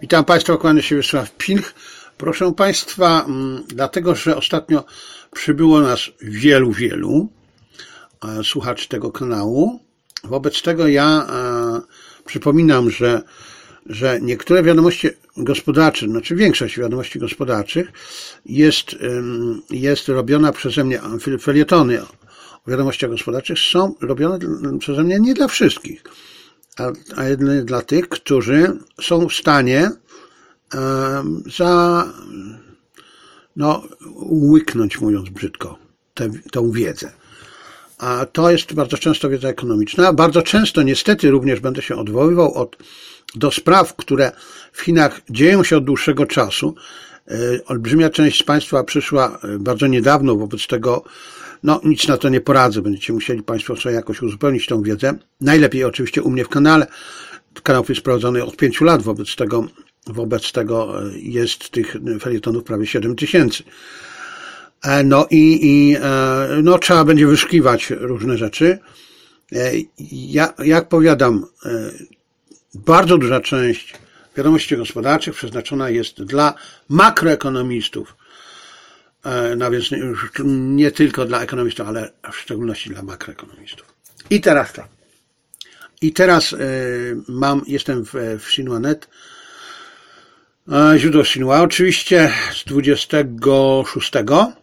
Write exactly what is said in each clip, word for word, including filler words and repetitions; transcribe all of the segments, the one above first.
Witam Państwa, kłaniam się Wiesław Pilch. Proszę Państwa, dlatego, że ostatnio przybyło nas wielu, wielu słuchaczy tego kanału. Wobec tego ja e, przypominam, że, że niektóre wiadomości gospodarcze, znaczy większość wiadomości gospodarczych jest, jest robiona przeze mnie, felietony o wiadomościach gospodarczych są robione przeze mnie nie dla wszystkich, a, a jedynie dla tych, którzy są w stanie e, za, no, łyknąć, mówiąc brzydko, tę, tę wiedzę. A to jest bardzo często wiedza ekonomiczna. Bardzo często niestety również będę się odwoływał od, do spraw, które w Chinach dzieją się od dłuższego czasu. Olbrzymia część z Państwa przyszła bardzo niedawno, wobec tego no nic na to nie poradzę. Będziecie musieli Państwo sobie jakoś uzupełnić tą wiedzę. Najlepiej oczywiście u mnie w kanale. Kanał jest prowadzony od pięciu lat, wobec tego, wobec tego jest tych felietonów prawie siedem tysięcy. No i, i no, trzeba będzie wyszukiwać różne rzeczy. Ja, jak powiadam, bardzo duża część wiadomości gospodarczych przeznaczona jest dla makroekonomistów. No więc nie tylko dla ekonomistów, ale w szczególności dla makroekonomistów. I teraz tak. I teraz mam, jestem w, w Xinhua kropka net. Źródło Xinhua oczywiście z dwudziestego szóstego.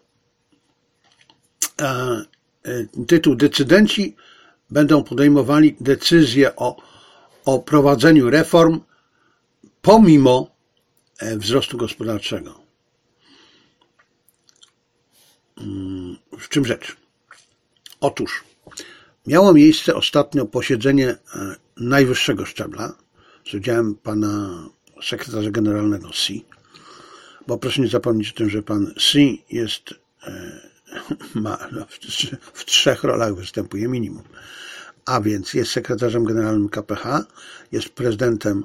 Tytuł: decydenci będą podejmowali decyzje o, o prowadzeniu reform pomimo wzrostu gospodarczego. W czym rzecz? Otóż miało miejsce ostatnio posiedzenie najwyższego szczebla z udziałem pana sekretarza generalnego Xi, bo proszę nie zapomnieć o tym, że pan Xi jest ma w trzech rolach występuje minimum. A więc jest sekretarzem generalnym K P H, jest prezydentem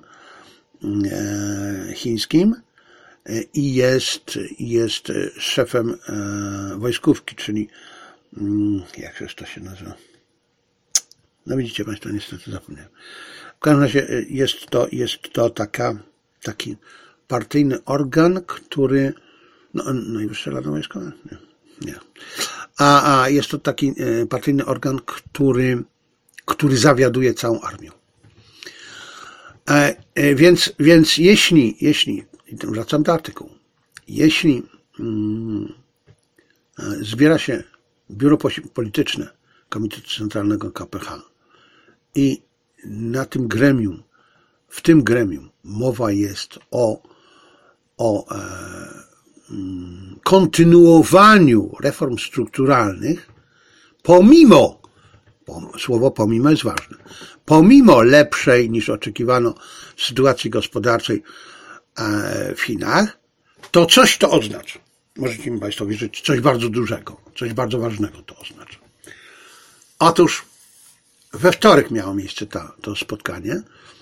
chińskim i jest, jest szefem wojskówki, czyli jak to się nazywa? No widzicie Państwo, niestety zapomniałem. W każdym razie jest to, jest to taka, taki partyjny organ, który no, Najwyższa Rada Wojskowa? Nie. Nie. A, a jest to taki partyjny organ, który, który zawiaduje całą armią. E, e, więc, więc jeśli, jeśli, i wracam do artykułu, jeśli mm, zbiera się biuro polityczne Komitetu Centralnego K P H i na tym gremium, w tym gremium mowa jest o, o e, kontynuowaniu reform strukturalnych, pomimo, słowo pomimo jest ważne, pomimo lepszej niż oczekiwano sytuacji gospodarczej w Chinach, to coś to oznacza. Możecie mi Państwo wierzyć, coś bardzo dużego, coś bardzo ważnego to oznacza. Otóż we wtorek miało miejsce ta, to spotkanie.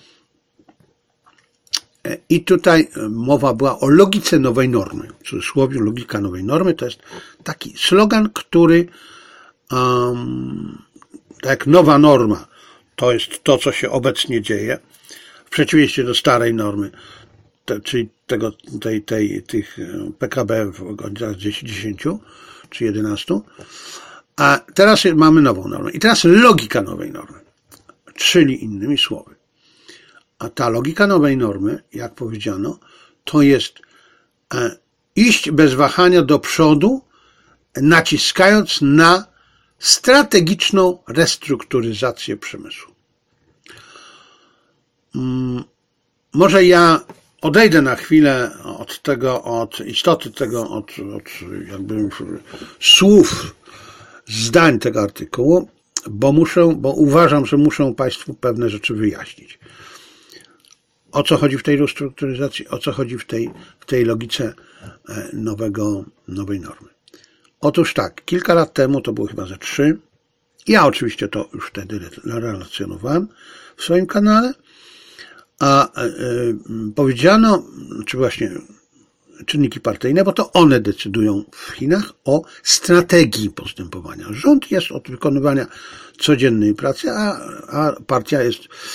I tutaj mowa była o logice nowej normy. W cudzysłowie logika nowej normy to jest taki slogan, który um, tak jak nowa norma to jest to, co się obecnie dzieje, w przeciwieństwie do starej normy, te, czyli tego, tej, tej, tych P K B w okolicach dziesięć czy jedenaście, a teraz mamy nową normę. I teraz logika nowej normy, czyli innymi słowy. A ta logika nowej normy, jak powiedziano, to jest iść bez wahania do przodu, naciskając na strategiczną restrukturyzację przemysłu. Może ja odejdę na chwilę od tego, od istoty tego, od, od jakby słów, zdań tego artykułu, bo muszę, bo uważam, że muszę Państwu pewne rzeczy wyjaśnić. O co chodzi w tej restrukturyzacji, o co chodzi w tej, w tej logice nowego, nowej normy. Otóż tak, kilka lat temu, to było chyba ze trzy, ja oczywiście to już wtedy relacjonowałem w swoim kanale, a e, powiedziano, czy właśnie czynniki partyjne, bo to one decydują w Chinach o strategii postępowania. Rząd jest od wykonywania codziennej pracy, a, a partia jest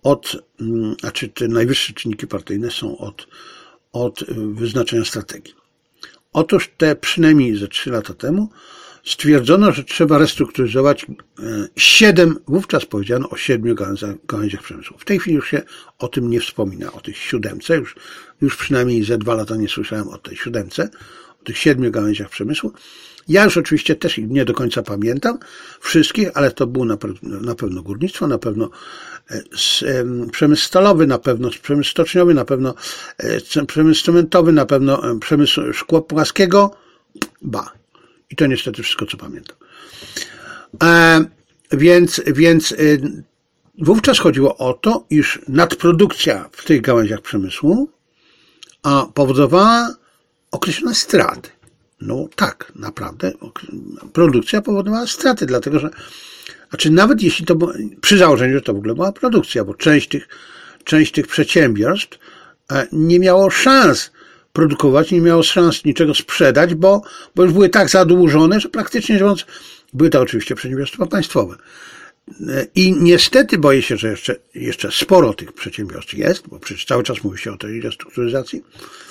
od, znaczy te najwyższe czynniki partyjne są od, od wyznaczenia strategii. Otóż te przynajmniej ze trzy lata temu stwierdzono, że trzeba restrukturyzować siedem, wówczas powiedziano o siedmiu gałęziach przemysłu. W tej chwili już się o tym nie wspomina, o tych siódemce, już, już przynajmniej ze dwa lata nie słyszałem o tej siódemce, o tych siedmiu gałęziach przemysłu. Ja już oczywiście też nie do końca pamiętam wszystkich, ale to było na, na pewno górnictwo, na pewno przemysł stalowy, na pewno przemysł stoczniowy, na pewno przemysł cementowy, na pewno przemysł szkła płaskiego, ba. I to niestety wszystko, co pamiętam. E, więc, więc wówczas chodziło o to, iż nadprodukcja w tych gałęziach przemysłu a powodowała określone straty. No tak, naprawdę. Produkcja powodowała straty, dlatego że, znaczy nawet jeśli to było, przy założeniu, że to w ogóle była produkcja, bo część tych, część tych przedsiębiorstw nie miało szans produkować, nie miało szans niczego sprzedać, bo, bo już były tak zadłużone, że praktycznie mówiąc, były to oczywiście przedsiębiorstwa państwowe. I niestety boję się, że jeszcze, jeszcze sporo tych przedsiębiorstw jest, bo przecież cały czas mówi się o tej restrukturyzacji.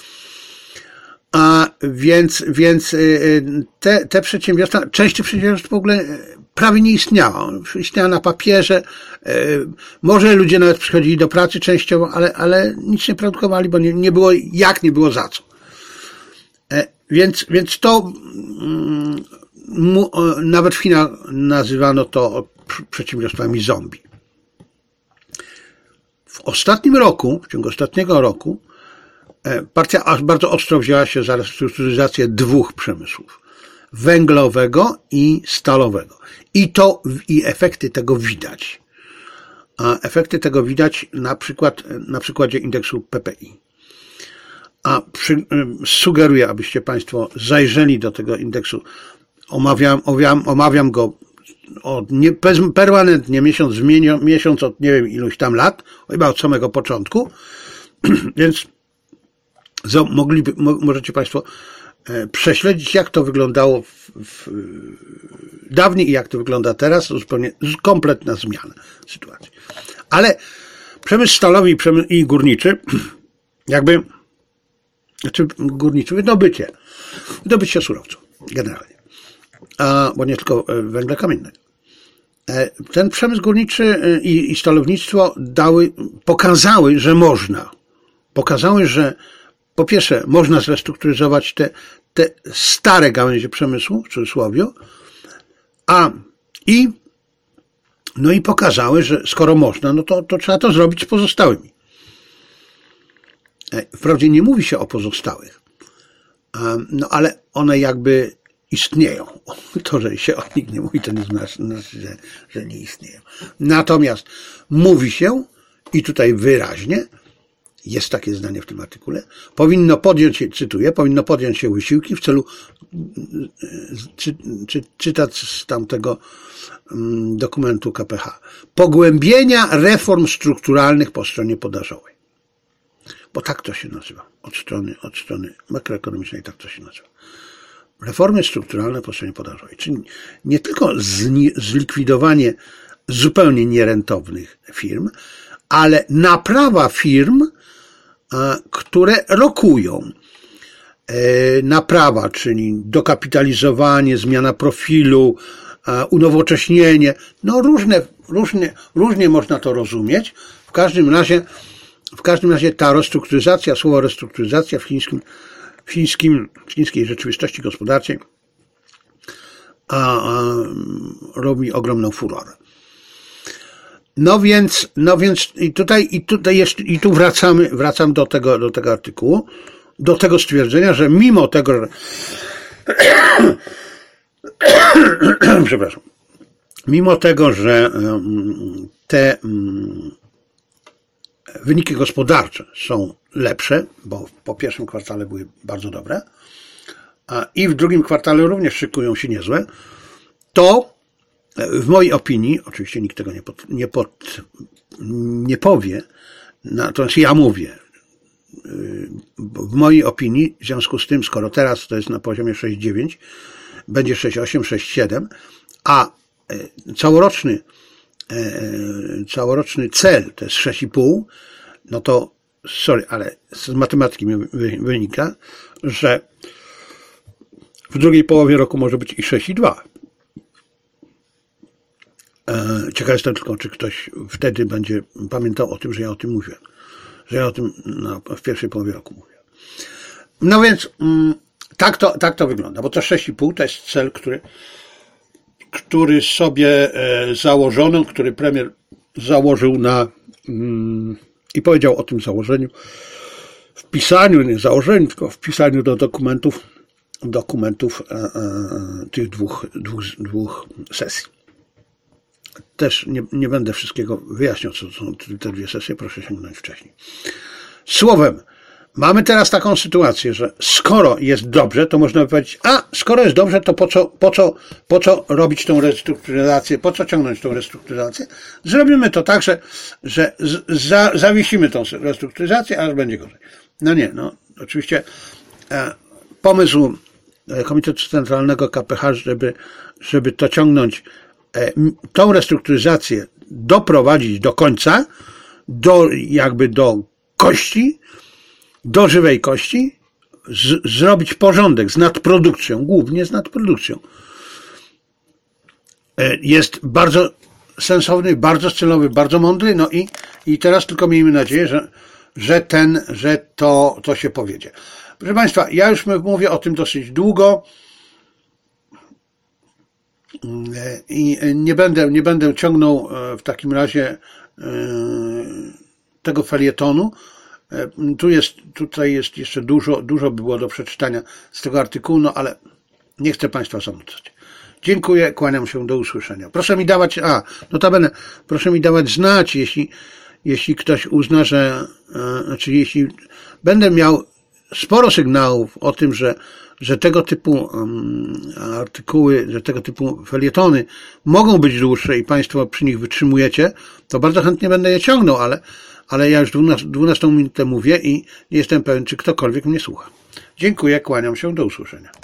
A więc, więc te, te przedsiębiorstwa, część tych przedsiębiorstw w ogóle prawie nie istniała. Istniała na papierze. Może ludzie nawet przychodzili do pracy częściowo, ale, ale nic nie produkowali, bo nie, nie było jak, nie było za co. Więc, więc to nawet w Chinach nazywano to przedsiębiorstwami zombie. W ostatnim roku, w ciągu ostatniego roku, partia aż bardzo ostro wzięła się za restrukturyzację dwóch przemysłów. Węglowego i stalowego. I to, i efekty tego widać. A efekty tego widać na przykład, na przykładzie indeksu P P I. A przy, sugeruję, abyście Państwo zajrzeli do tego indeksu. Omawiam, omawiam, omawiam go od nie, permanentnie, miesiąc w miesiąc, od nie wiem iluś tam lat, chyba od samego początku. Więc mogliby, możecie Państwo prześledzić, jak to wyglądało w, w, dawniej i jak to wygląda teraz. To zupełnie kompletna zmiana sytuacji. Ale przemysł stalowy i, przemysł, i górniczy, jakby, znaczy górniczy, wydobycie, wydobycie surowców generalnie, a, bo nie tylko węgla kamiennego. Ten przemysł górniczy i, i stalownictwo dały, pokazały, że można. Pokazały, że po pierwsze można zrestrukturyzować te, te stare gałęzie przemysłu, w cudzysłowie, a i no i pokazały, że skoro można, no to, to trzeba to zrobić z pozostałymi. Wprawdzie nie mówi się o pozostałych, no ale one jakby istnieją. To, że się o nich nie mówi, to nie znaczy, że, że nie istnieją. Natomiast mówi się, i tutaj wyraźnie, jest takie zdanie w tym artykule, powinno podjąć się, cytuję, powinno podjąć się wysiłki w celu, czy, czy, czytać z tamtego dokumentu K P H, pogłębienia reform strukturalnych po stronie podażowej. Bo tak to się nazywa. Od strony, od strony makroekonomicznej tak to się nazywa. Reformy strukturalne po stronie podażowej. Czyli nie tylko zlikwidowanie zupełnie nierentownych firm, ale naprawa firm, które rokują. Naprawa, czyli dokapitalizowanie, zmiana profilu, unowocześnienie. No różne, różnie, różnie można to rozumieć. W każdym razie, w każdym razie ta restrukturyzacja, słowo restrukturyzacja w chińskim, w chińskim, w chińskiej rzeczywistości gospodarczej a, a, robi ogromną furorę. No więc, no więc i tutaj, i tutaj jest, i tu wracamy, wracam do tego, do tego artykułu, do tego stwierdzenia, że mimo tego, że przepraszam, mimo tego, że te wyniki gospodarcze są lepsze, bo po pierwszym kwartale były bardzo dobre, a i w drugim kwartale również szykują się niezłe, to w mojej opinii, oczywiście nikt tego nie, pod, nie, pod, nie powie, natomiast ja mówię, w mojej opinii, w związku z tym, skoro teraz to jest na poziomie sześć dziewięć, będzie sześć osiem, sześć siedem, a całoroczny całoroczny cel to jest sześć i pół, no to sorry, ale z matematyki mi wynika, że w drugiej połowie roku może być i sześć i dwa. Ciekaw jestem tylko, czy ktoś wtedy będzie pamiętał o tym, że ja o tym mówię. Że ja o tym no, w pierwszej połowie roku mówię. No więc tak to, tak to wygląda, bo to sześć i pół to jest cel, który, który sobie założono, który premier założył na i powiedział o tym założeniu, w pisaniu, nie założeniu, tylko w pisaniu do dokumentów, dokumentów e, e, tych dwóch, dwóch, dwóch sesji. Też nie, nie będę wszystkiego wyjaśniał, co są te dwie sesje, proszę sięgnąć wcześniej. Słowem, mamy teraz taką sytuację, że skoro jest dobrze, to można powiedzieć, a skoro jest dobrze, to po co, po co, po co robić tą restrukturyzację, po co ciągnąć tą restrukturyzację? Zrobimy to tak, że, że za, zawiesimy tą restrukturyzację, aż będzie gorzej. No nie, no oczywiście e, pomysł Komitetu Centralnego K P H, żeby, żeby to ciągnąć, e, tą restrukturyzację doprowadzić do końca, do jakby do kości, do żywej kości, z, zrobić porządek z nadprodukcją, głównie z nadprodukcją. Jest bardzo sensowny, bardzo celowy, bardzo mądry, no i, i teraz tylko miejmy nadzieję, że, że, ten, że to, to się powiedzie. Proszę Państwa, ja już mówię o tym dosyć długo i nie będę, nie będę ciągnął w takim razie tego felietonu. Tu jest, tutaj jest jeszcze dużo, dużo było do przeczytania z tego artykułu, no ale nie chcę Państwa zanudzać. Dziękuję, kłaniam się, do usłyszenia. Proszę mi dawać, a, notabene, proszę mi dawać znać, jeśli, jeśli ktoś uzna, że, znaczy jeśli będę miał sporo sygnałów o tym, że, że tego typu um, artykuły, że tego typu felietony mogą być dłuższe i Państwo przy nich wytrzymujecie, to bardzo chętnie będę je ciągnął, ale ale ja już dwunastą minutę mówię i nie jestem pewien, czy ktokolwiek mnie słucha. Dziękuję, kłaniam się, do usłyszenia.